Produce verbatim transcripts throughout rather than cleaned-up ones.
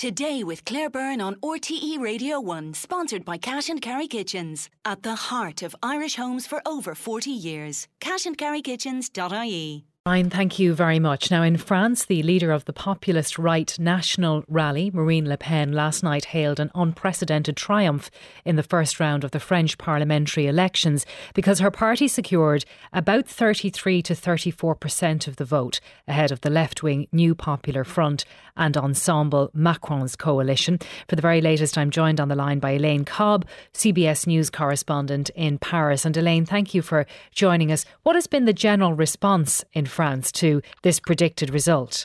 Today with Claire Byrne on R T E Radio one, sponsored by Cash and Carry Kitchens. At the heart of Irish homes for over forty years. cash and carry kitchens dot I E. Fine, thank you very much. Now, in France, the leader of the populist right National Rally, Marine Le Pen, last night hailed an unprecedented triumph in the first round of the French parliamentary elections because her party secured about thirty-three to thirty-four percent of the vote, ahead of the left-wing New Popular Front and Ensemble Macron's coalition. For the very latest, I'm joined on the line by Elaine Cobb, C B S News correspondent in Paris. And Elaine, thank you for joining us. What has been the general response in France to this predicted result?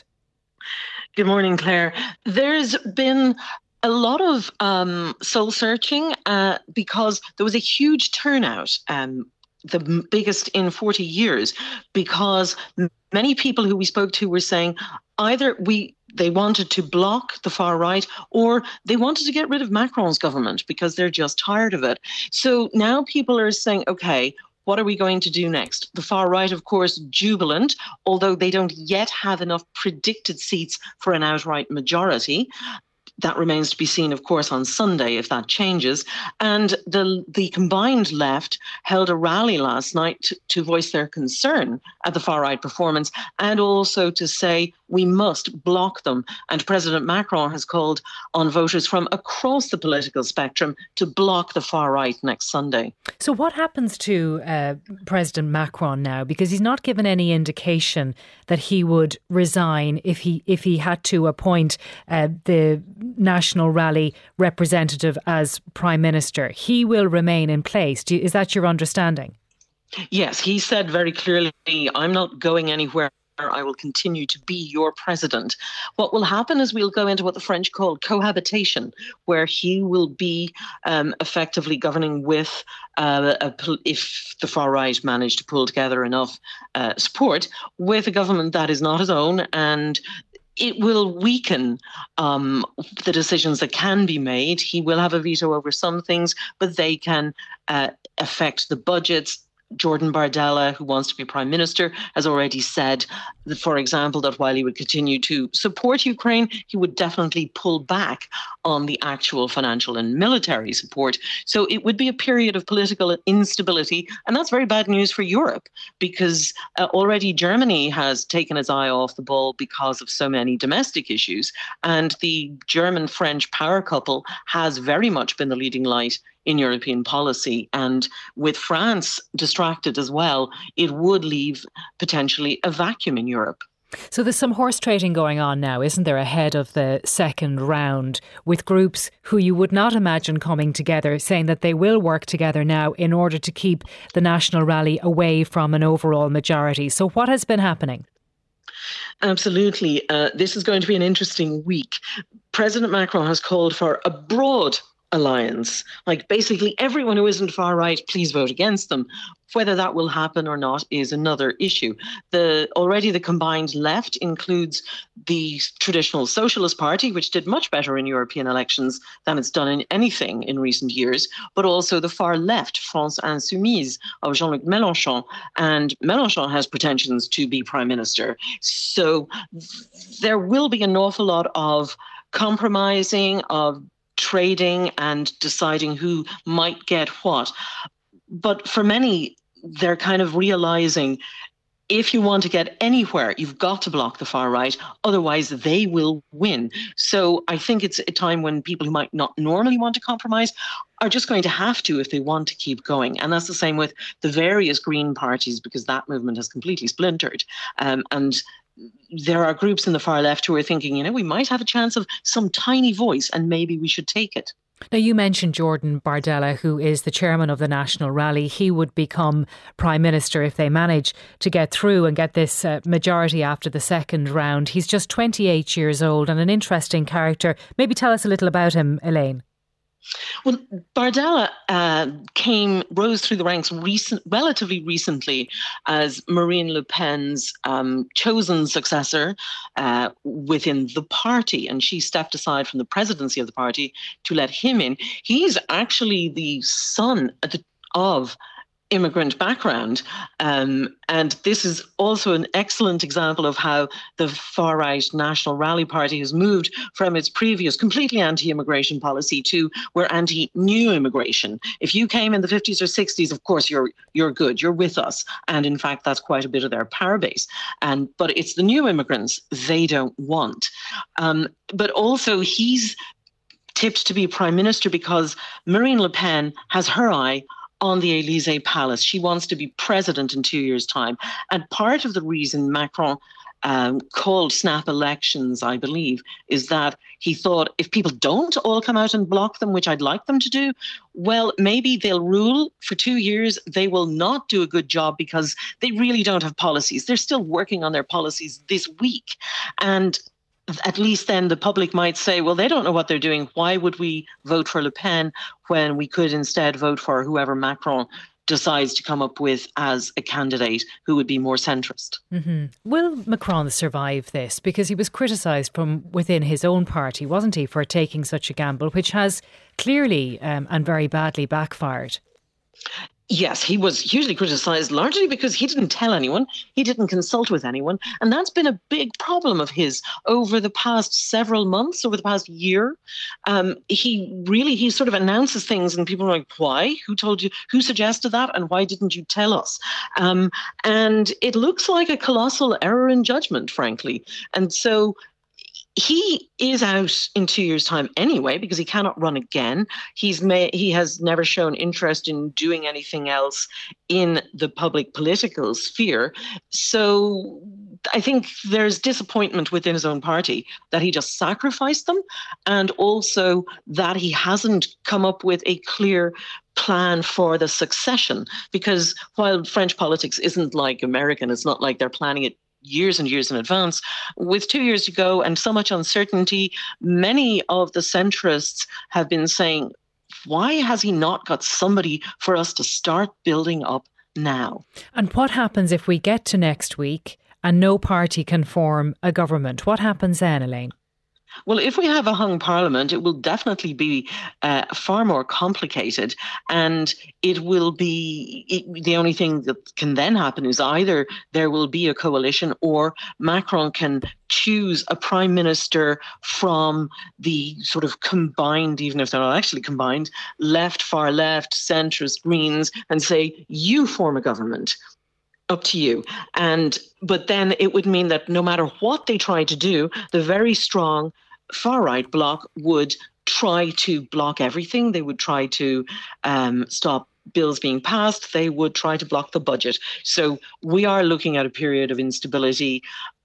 Good morning, Claire. There's been a lot of um, soul searching uh, because there was a huge turnout, um, the biggest in forty years, because many people who we spoke to were saying either we they wanted to block the far right or they wanted to get rid of Macron's government because they're just tired of it. So now people are saying, OK, what are we going to do next? The far right, of course, jubilant, although they don't yet have enough predicted seats for an outright majority. That remains to be seen, of course, on Sunday if that changes. And the the combined left held a rally last night to, to voice their concern at the far-right performance and also to say we must block them. And President Macron has called on voters from across the political spectrum to block the far-right next Sunday. So what happens to uh, President Macron now? Because he's not given any indication that he would resign if he if he had to appoint uh, the National Rally representative as Prime Minister. He will remain in place. Do you, is that your understanding? Yes, he said very clearly, I'm not going anywhere. I will continue to be your president. What will happen is we'll go into what the French call cohabitation, where he will be um, effectively governing with, uh, a, if the far right manage to pull together enough uh, support, with a government that is not his own, and it will weaken um, the decisions that can be made. He will have a veto over some things, but they can uh, affect the budgets. Jordan Bardella, who wants to be Prime Minister, has already said, that, for example, that while he would continue to support Ukraine, he would definitely pull back on the actual financial and military support. So it would be a period of political instability. And that's very bad news for Europe, because uh, already Germany has taken its eye off the ball because of so many domestic issues. And the German-French power couple has very much been the leading light in European policy. And with France distracted as well, it would leave potentially a vacuum in Europe. So there's some horse trading going on now, isn't there, ahead of the second round, with groups who you would not imagine coming together, saying that they will work together now in order to keep the National Rally away from an overall majority. So what has been happening? Absolutely. Uh, this is going to be an interesting week. President Macron has called for a broad alliance, like basically everyone who isn't far right, please vote against them. Whether that will happen or not is another issue. The already the combined left includes the traditional Socialist Party, which did much better in European elections than it's done in anything in recent years, but also the far left, France Insoumise of Jean-Luc Mélenchon. And Mélenchon has pretensions to be Prime Minister. So there will be an awful lot of compromising, of trading and deciding who might get what. But for many, they're kind of realizing if you want to get anywhere, you've got to block the far right. Otherwise, they will win. So I think it's a time when people who might not normally want to compromise are just going to have to if they want to keep going. And that's the same with the various Green parties, because that movement has completely splintered. Um, and there are groups in the far left who are thinking, you know, we might have a chance of some tiny voice and maybe we should take it. Now, you mentioned Jordan Bardella, who is the chairman of the National Rally. He would become Prime Minister if they manage to get through and get this uh, majority after the second round. He's just twenty-eight years old and an interesting character. Maybe tell us a little about him, Elaine. Well, Bardella uh, came, rose through the ranks recent, relatively recently as Marine Le Pen's um, chosen successor uh, within the party, and she stepped aside from the presidency of the party to let him in. He's actually the son of immigrant background. Um, and this is also an excellent example of how the far-right National Rally Party has moved from its previous completely anti-immigration policy to we're anti-new immigration. If you came in the fifties or sixties, of course, you're you're good, you're with us. And in fact, that's quite a bit of their power base. And but it's the new immigrants they don't want. Um, but also he's tipped to be prime minister because Marine Le Pen has her eye on the Élysée Palace. She wants to be president in two years' time. And part of the reason Macron um, called snap elections, I believe, is that he thought if people don't all come out and block them, which I'd like them to do, well, maybe they'll rule for two years. They will not do a good job because they really don't have policies. They're still working on their policies this week. And at least then the public might say, well, they don't know what they're doing. Why would we vote for Le Pen when we could instead vote for whoever Macron decides to come up with as a candidate who would be more centrist? Mm-hmm. Will Macron survive this? Because he was criticised from within his own party, wasn't he, for taking such a gamble, which has clearly um, and very badly backfired. Yes, he was hugely criticised, largely because he didn't tell anyone, he didn't consult with anyone. And that's been a big problem of his over the past several months, over the past year. Um, he really, he sort of announces things and people are like, why? Who told you? Who suggested that? And why didn't you tell us? Um, and it looks like a colossal error in judgment, frankly. And so he is out in two years' time anyway because he cannot run again. He's may, he has never shown interest in doing anything else in the public political sphere. So I think there's disappointment within his own party that he just sacrificed them, and also that he hasn't come up with a clear plan for the succession. Because while French politics isn't like American, it's not like they're planning it years and years in advance. With two years to go and so much uncertainty, many of the centrists have been saying, why has he not got somebody for us to start building up now? And what happens if we get to next week and no party can form a government? What happens then, Elaine? Well, if we have a hung parliament, it will definitely be uh, far more complicated, and it will be it, the only thing that can then happen is either there will be a coalition or Macron can choose a prime minister from the sort of combined, even if they're not actually combined, left, far left, centrist, Greens, and say, you form a government. Up to you. And but then it would mean that no matter what they try to do, the very strong far-right bloc would try to block everything. They would try to um, stop bills being passed. They would try to block the budget. So we are looking at a period of instability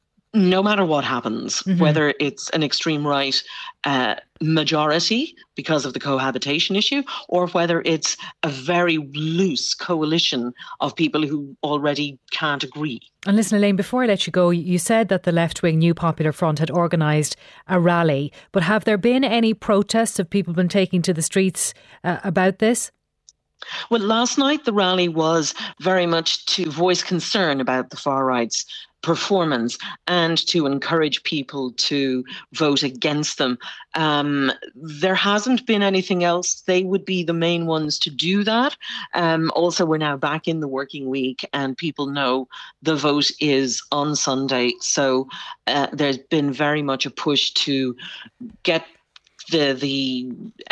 no matter what happens, mm-hmm. whether it's an extreme right uh, majority because of the cohabitation issue, or whether it's a very loose coalition of people who already can't agree. And listen, Elaine, before I let you go, you said that the left-wing New Popular Front had organised a rally, but have there been any protests? Have people been taking to the streets uh, about this? Well, last night the rally was very much to voice concern about the far right's performance and to encourage people to vote against them. Um, there hasn't been anything else. They would be the main ones to do that. Um, also, we're now back in the working week and people know the vote is on Sunday. So uh, there's been very much a push to get the, the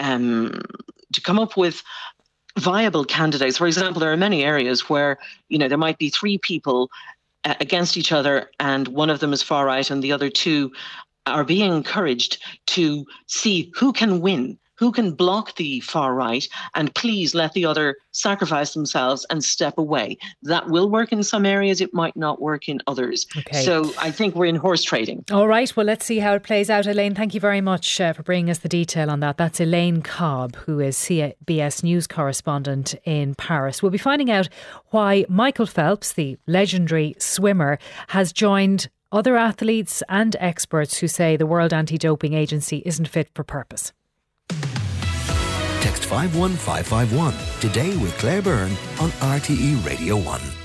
um, to come up with viable candidates. For example, there are many areas where, you know, there might be three people uh, against each other and one of them is far right and the other two are being encouraged to see who can win, who can block the far right, and please let the other sacrifice themselves and step away. That will work in some areas, it might not work in others. Okay. So I think we're in horse trading. All right, well, let's see how it plays out. Elaine, thank you very much uh, for bringing us the detail on that. That's Elaine Cobb, who is C B S News correspondent in Paris. We'll be finding out why Michael Phelps, the legendary swimmer, has joined other athletes and experts who say the World Anti-Doping Agency isn't fit for purpose. Text five one five five one today with Claire Byrne on R T E Radio one.